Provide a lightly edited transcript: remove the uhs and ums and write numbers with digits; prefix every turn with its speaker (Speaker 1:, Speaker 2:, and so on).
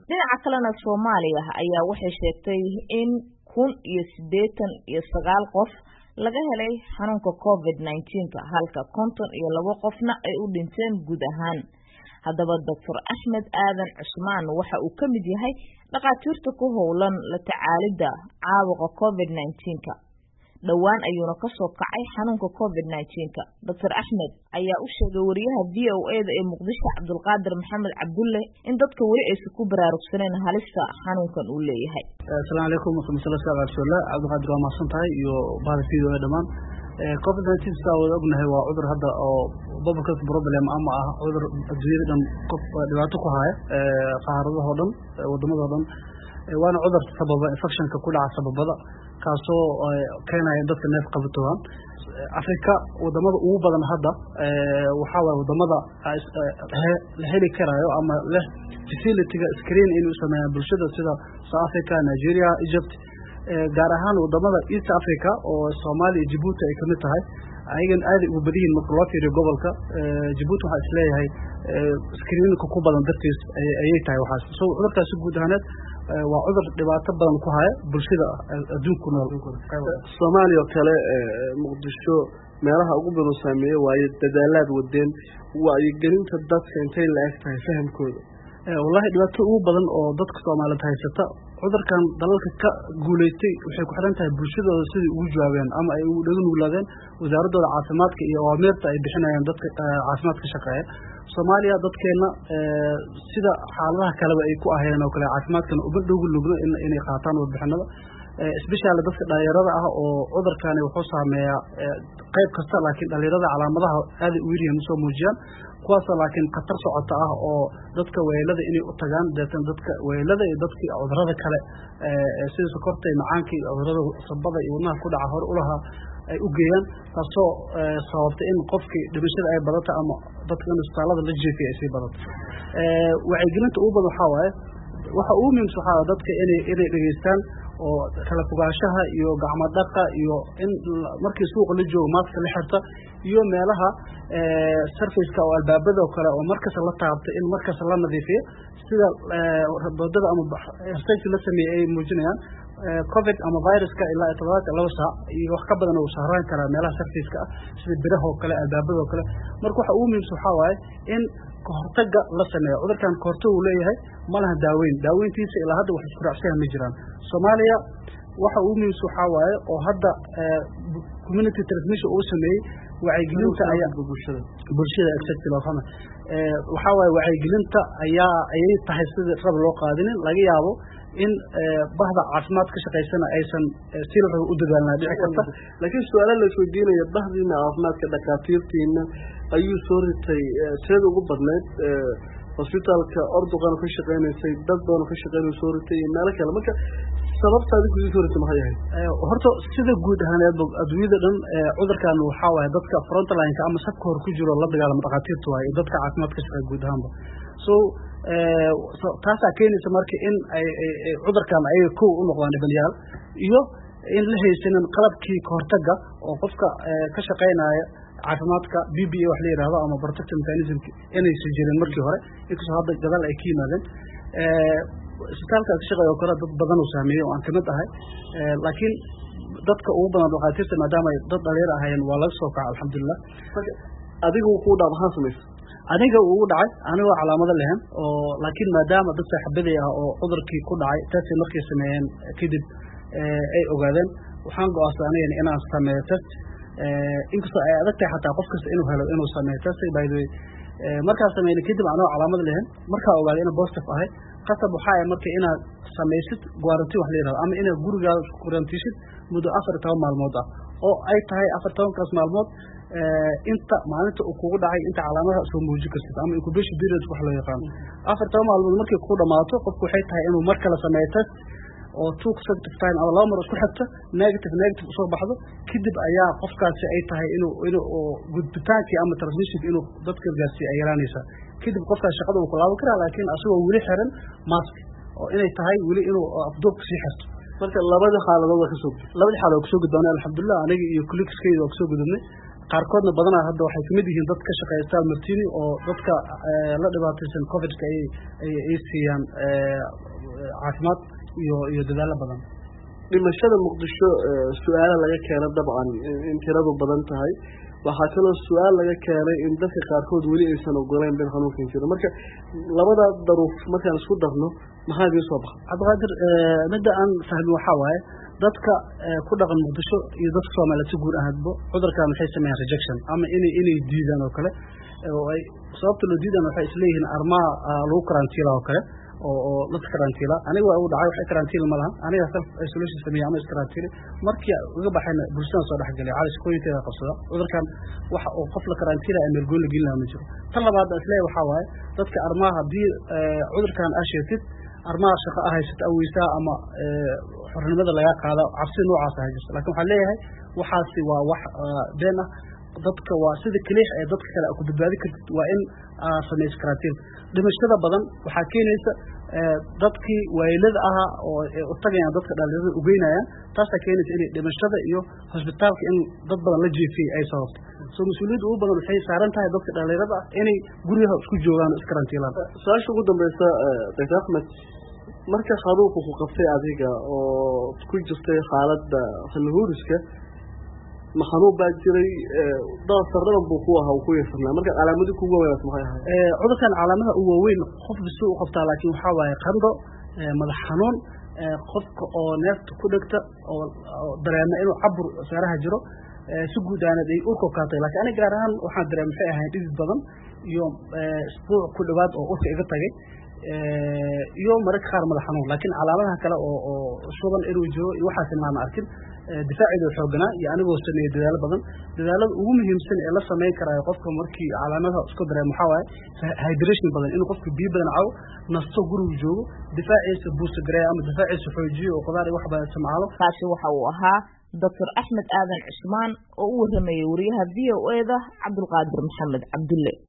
Speaker 1: dhinaca kalena Soomaaliya ayaa waxay sheegtay in 1,089 qof laga helay xanuunka COVID-19 halka 52 qofna ay u dhinteen guud ahaan. Haddaba Dr. Axmed Aadan Cusmaan waxa uu ka mid yahay dhaqaatiirta ku howlan la tacaalidda caabuqa COVID-19. dhawaan ayuuna ka soo kacay xanuunka COVID-19. Dr. Axmed ayaa u sheegay wariyaha VOA-da ee Muqdisho Cabdulqaadir Maxamed Cabdulle in dadka wali aysan ku baraarugsaneen halista xanuunkan uu leeyahay.
Speaker 2: Assalaamu alaykum wa rahmatullahi wa barakatuh. Cabdulqaadir waa mahadsantahay iyo bahda VOA dhamaan. COVID-19 wada ognahay waa cudur hadda oo public health problem ama ah cudur adduunyada dhan qof dhibaato ku haya qaaradaha dhan wadamada dhan waana cudur sababa infectionka ku dhaca sababada kaasoo keenaya dadka neef qabatoon Afrika wadamada ugu badan hadda waxa waa wadamada la heli karayo ama leh facility-ga screen inuu sameeyo bulshada sida South Africa, Nigeria, Egypt gaar ahaan wadamada East Africa oo Soomaaliya iyo Djibouti ay kamid tahay ayagan aad ugu badiyeen marka loo fiiriyo gobolka Djibouti waxa isleeyahay screen-ka ku badan dartiis ayay tahay waxaas soo cudurkaasi guud ahaaneed waa cudur dhibaato badan ku haya bulshada adduunka nool
Speaker 3: Soomaaliya kale Muqdisho meelaha ugu badan saameeyay waa dadaalaad wadeen wacyigelinta dadka intay la egtahay fahamkooda
Speaker 2: wallahi dhibaato ugu badan oo dadka Soomaaliyeed haysata cudurkan dalalka ka guuleystay waxay ku xiran tahay bulshadooda sidii ugu jawaabeen ama ay ugu dhagan ulaadeen wasaaradooda caafimaadka iyo awaamirta ay bixinayaan dadka caafimaadka shaqeeya Soomaaliya dadkeena sida xaaladaha kale ay ku ahayeen oo kale caafimaadkan u badhow lugno inay qaataan warbixinada especially dadka dhalinyarada ah oo cudurkan wuxuu saameeyaa qayb kasta laakiin dhalinyarada calaamadaha aad u weyn soo muujiyaan kuwaas laakiin khatar socota ah oo dadka weelada inay u tagaan dadka weelada iyo dadka cudurada kale sida sokorta iyo macaanka iyo cudurada sababada iyo wadnaha ku dhaca hor u laha ay u geeyaan taasoo sababta in qofkii dhibashada ay badato ama dadka in isbitaalada la jeefiyo ay sii badato wacyigelinta ugu badan waxa uu muhiimsan waxa dadka inay dhageystaan oo kala fogaanshaha iyo gacmo dhaqa iyo in markii suuqa la joogo mask la xirta iyo meelaha surface-ka oo albaabada oo kale oo markaas la taabto in markaas la nadiifiyo sida boodada ama stage la sameeyay ay muujinayaan covid ama viruska ilaa 72 saac iyo wax ka badan oo saaraan kara meelaha surface-ka sida biraha oo kale albaabada oo kale marka waxa uu muhiimsan waxa in kahortaga la sameeyo cudurkan kahortaga uu leeyahay malaha daaweyntiisa ilaa hadda wax isku raacsan ma jiraan Soomaaliya waxa uu muhiimsan waxa oo hadda community transmission uu sameeyay wacyigelinta ayaa bulshada exactly loo fahmay waxa wacyigelinta ayay tahay sida rab loo qaadin laga yaabo in bahda caafimaad ka shaqeysana aysan si la u dadaalna dhici karta
Speaker 3: laakiin su'aalo la isweydiinayo bahdiina caafimaadka dhaqaatiirtiina ayuu soo ritay sida ugu badneed hospitalka ordoqan ku shaqeynaysay dad badan ku shaqeynay soo ritay meel kale marka sababta adigu soo ritay maxay yahay
Speaker 2: horta sida guud ahaaneed adduunyada dhan cudurkan waxa waaye dadka front line-ka ama safka hor ku jiro la dagaalama dhaqaatiirtu waaye dadka caafimaadka shaqeeya guud ahaanba taas keenaysa marka in ay cudurkan ay ku u noqdaan dhibanayaal iyo in la haysanin qalabkii kahortaga oo qofka ka shaqeynaya caafimaadka BPA wax la yiraahdo ama protective mechanism inay soo jireen markii hore inkastoo hadda gadaal ay ka yimaadeen isbitaalka shaqada kale dad badan oo saameeyay oo aan kamid ahay laakiin dadka ugu badan dhaqaatiirta maadaama ay dad dhalinyaro ahayeen waa laga soo kacay alxamdulillah
Speaker 3: adigu ku dhawaaqan sameeyay
Speaker 2: aniga uu dhacay aniga calaamado lehen oo laakiin maadaama dad saaxiibaday ah oo cudurkii ku dhacay taasi markii sameeyeen kadib ay ogaadeen waxaan go'aansanay inaan sameeyo test inkastoo ay adag tahay xataa qof kasta inuu helo inuu sameeyo test by the way markaa sameeyay kadib anoo calaamad lehen markaa ogaaday in positive ahay qasab waxa ay markii inaad sameeysid quarantine wax la yiraahdo ama inaad gurigaaga ku quarantinesid muddo 14 maalmood ah oo ay tahay 14 maalmood inta maalinta uu kugu dhacay inta calaamadaha soo muujin kartid ama incubation period wax loo yaqaan 14 maalmood markii ku dhamaato qofku waxay tahay inuu mar kale sameeyo test oo two consecutive time ama laba mar isku xigta negative soo baxdo kadib ayaa qofkaasi ay tahay inuu gudbitaankii ama transmission inuu dadka gaarsiiyo ay yaraanaysa kadib qofkaas shaqada uu ku laaban karaa laakiin asagoo weli xiran mask oo inay tahay weli inuu afduubka sii xirto
Speaker 3: marka labada xaaladood ka soo
Speaker 2: gudbay alxamdulillah aniga iyo colleagues-kayda oo ka soo gudubnay qaarkoodna badanaa hadda waxay kamid yihiin dad ka shaqeeya Sal Martini oo dadka la dhibaataysan COVID-ka ay siiyaan caafimaad iyo dadaalo badan
Speaker 3: dhimashada Muqdisho su'aalo laga keenay dabcan in tiradu badan tahay waxaa kaloo su'aal laga keenay in dadka qaarkood weli aysan ogoleen in xanuunkan jiro marka labada daruuf markaan isku darno maxaa idin soo baxay
Speaker 2: Cabdiqaadir midda aan fahmin waxa waaye dadka ku dhaqan Muqdisho iyo dadka Soomaaliyeed si guud ahaanba cudurkan waxay sameeyaan rejection ama inay diidaan oo kale oo ay sababta loo diidaan waxay isleeyihiin armaa lagu karantiila oo kale oo la karantiila aniga waa u dhacay waxay karantiil ma lahan aniga self isolation sameeyay ama karantiil markii uga baxayna bulshada soo dhaxgalay calaashooyinkeeda qabsada cudurkan waxa uu qof la karantiila ama gool la gelin ma jiro tan labaad isleeyahay waxa waaye dadka armaa hadii cudurkan asheetid armaa shaqo ahaysata aweysa ama xornimada laga qaado cabsi noocaas ah jirta laakiin waxa leeyahay waxaasi waa wax been ah dadka waa sida kaliix ee dadka kale ku badbaadi kartid waa in sameys karantiil dhimashada badan waxa keenaysa dadkii waylada aha oo u tagayaan dadka dhalinyarada u geynayaan taas ay keenaysa in dhimashada iyo hospitaalka in dad badan la jeefiyay ay sababto soo mas'uuliyadda ugu badan waxay saaran tahay dadka dhalinyarada inay guriyaha isku joogaan iskarantiilaan
Speaker 3: su'aasha ugu dambaysa Dr. Ahmed marka xanuunku ku qabtay adiga oo ku jirtay xaaladda xilhuuriska ma xanuun baa jiray dhaaftarada buu ku ahaa ku yeesnaa marka calaamadu kugu weyn maxay ahayd
Speaker 2: cudurkan calaamadaha ugu weyn qof bisu u qabtaa laakiin waxa waaye qandho madax xanuun qofka oo neefta ku dhigta oo dareema inuu cabur saaraha jiro si guud aanad ay urka kaatay laakiin aniga gaar ahaan waxaan dareemay maxay ahayd dhid badan iyo isbuuc ku dhawaad oo urka iga tagay iyo mararka qaar madax xanuun laakiin calaamadaha kale oo shuban inuu jiro iyo waxaas ma arkin difaaciga xooganaa iyo anigoo sameeyay dadaalo badan dadaalada ugu muhiimsan ee la sameyn karayo qofka markii calaamadaha isku dareemo waxa waaye hydration badan inuu qofku biyo badan caawo nasto guriga joogo difaaciisa boost gareeyo ama difaaciisa xoojiyo oo qudaar wax badan isticmaalo
Speaker 1: kaasi waxa uu ahaa Dr. Ahmed Aadan Cusmaan oo u waramayay wariyaha VOA-da Cabdulqaadir Maxamed Cabdulle